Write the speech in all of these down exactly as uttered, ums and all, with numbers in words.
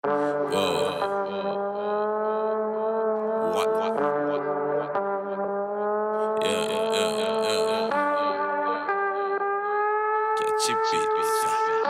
What, what, what, what? Yeah, yeah, yeah, yeah, yeah, yeah. Get your beats.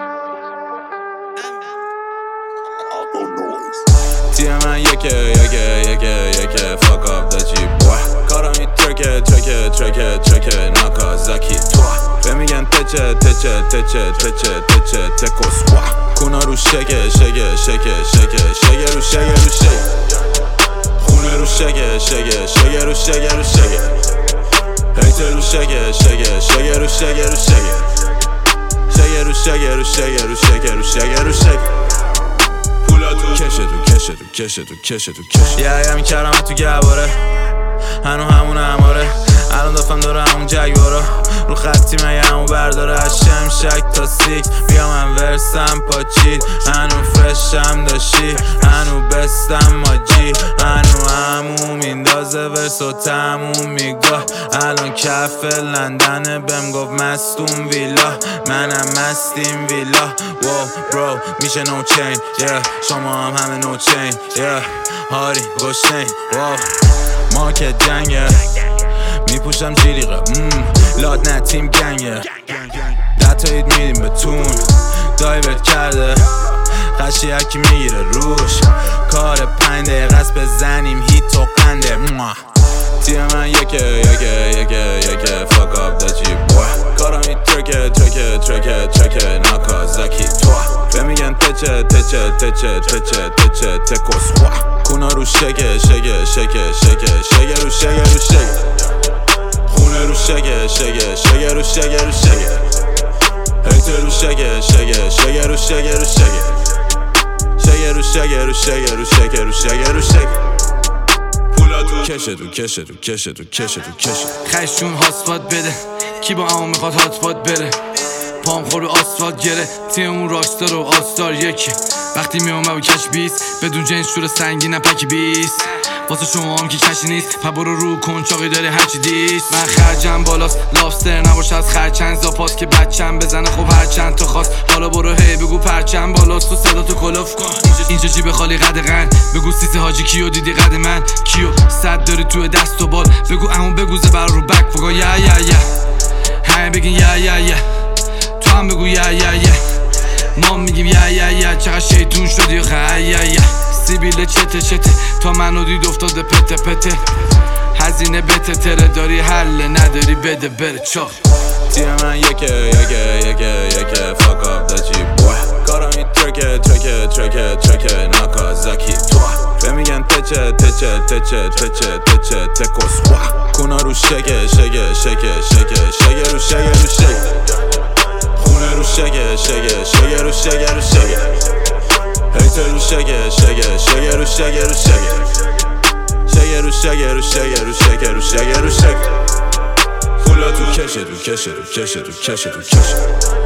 تیم من یکه یکه یکه یکه fuck up the G boy. کارم این ترکه ترکه ترکه ترکه ناکازاکی تو به میگن تچه تچه تچه تچه تچه تکوس وا کونا رو شگه شگه شگه شگه شگه رو شگه رو شگه خونه رو شگه شگه شگه رو شگه رو شگه هیتر رو شگه شگه شگه رو شگه رو شگه شگه رو شگه رو شگه رو شگه رو شگه رو شگه کشه تو کشه تو کشه تو کشه تو کشه یه همین کردم تو گواره هنو همون هماره الان دافم داره همون جگوارا رو خطی من همون برداره از شمشک تا سیکس بیا من ورسم پاچید هنو فرشم داشتی هنو بستم ماجی هنو همون میندازه ورس و تموم میگاه الان کف لندنه بهم گفت مستون ویلا منم مستیم ویلا واو برو میشه نو چین yeah. شما هم همه نو چین yeah. هاری گشنین واو ما که جنگه میپوشم جیلیقه لاد نه تیم گنگه دتایید میدیم به تون دایورت کرده قشی هکی میگیره روش کار پنج دقیقه است بزنیم هیت و قنده تیم من یکه یکه یکه یکه fuck up the G boy. کارم این ترکه ترکه ترکه ترکه ناکازاکی تو به میگن تچه تچه تچه تچه تچه تکوس وا کونا رو شگه شگه شگه شگه شگه رو شگه رو شگه خونه رو شگه شگه شگه رو شگه رو شگه هیتر رو شگه شگه شگه رو شگه رو شگه شگه رو شگه رو شگه رو شگه رو شگه رو شگه کشه تو کشه تو کشه تو کشه تو کشه خشون هاسفات بده کی با همون میخواد هاتفات بره پام خور به آسفالت گره تیم اون راکستار و آستار یکی وقتی میام با کش بیست بدون جنس شور سنگین پکی بیست واسه شما هم که کشی نیست پا برو رو کن چاقی داری هرچی دیست من خرجم بالاست لافتر نباش از خرچنگ زاپاس که بچم بزنه خوب هرچند تو خواست حالا برو هی بگو پرچم بالاست تو صدا تو کلوف کن اینجا جیب خالی قد غن بگو سیسه حاجی کیو دیدی قد من کیو صد داری توی دست و بال بگو امون بگوزه بر رو بک فگا یا یا یا همه بگین یا یا یا تو هم بگو یا یا یا ما میگیم یا یا یا چقدر شیطون شدی و خیلی یا یا سیبیل چته چته تا منو دید افتاده پته پته هزینه بته تره داری حل نداری بده بره چاق تیم من یکه یکه یکه یکه fuck up the G boy. کارم این ترکه ترکه ترکه ترکه ناکازاکی تو به میگن تچه تچه تچه تچه تچه تکوس وا کونا رو شگه شگه شگه شگه شگه رو شگه رو شگه خونه رو شگه شگه شگه رو شگه رو شگه هیتر رو شگه شگه شگه رو شگه رو شگه شگه رو شگه رو شگه رو شگه رو شگه رو شگه کشه تو کشه تو کشه تو کشه تو کشه